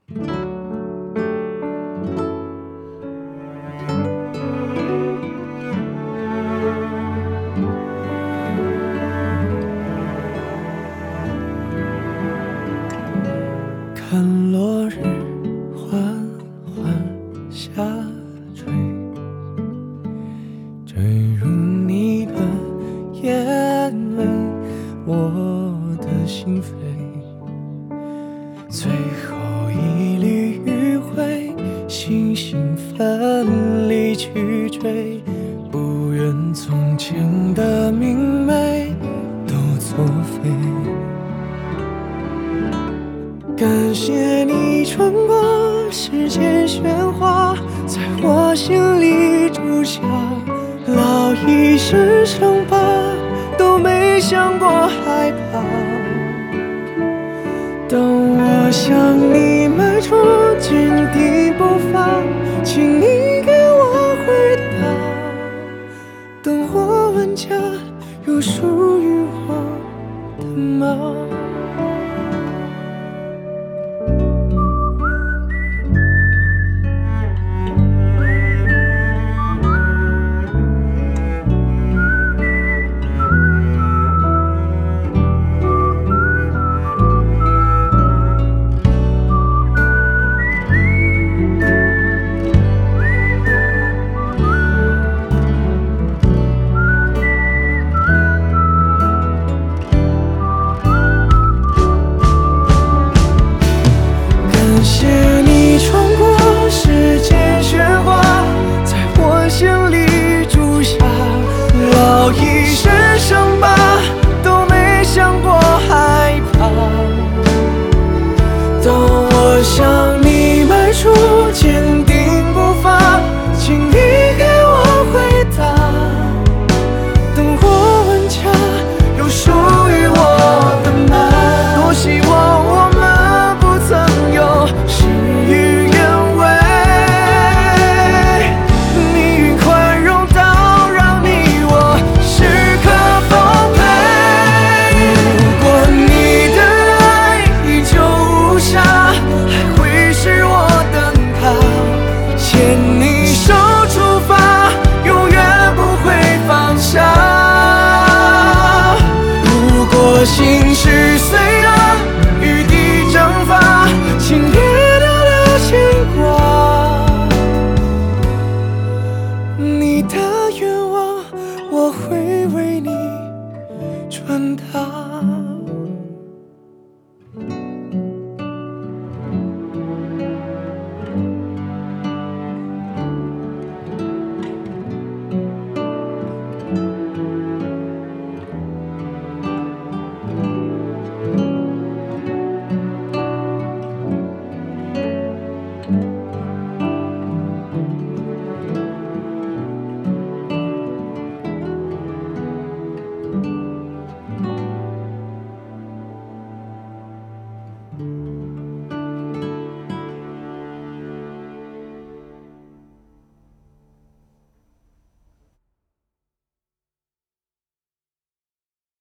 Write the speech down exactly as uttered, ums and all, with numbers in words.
看落日缓缓下坠，坠入你的眼眉，我的心扉。最后一缕余晖，星星分离去追，不愿从前的明媚都作废。感谢你穿过世间喧哗，在我心里住下烙一身伤疤，都没想过害怕。当我向你迈出坚定步伐，请你给我回答，灯火万家，有属于我的吗？向你迈出坚定步伐，请你给我回答，灯火万家，有属于我的吗？多希望我们不曾有事与愿违，命运宽容到让你我时刻奉陪。如果你的爱依旧无瑕，是我灯塔，牵你手出发，永远不会放下。如果心事随了雨滴蒸发，请别丢了牵挂。你的愿望，我会为你传达。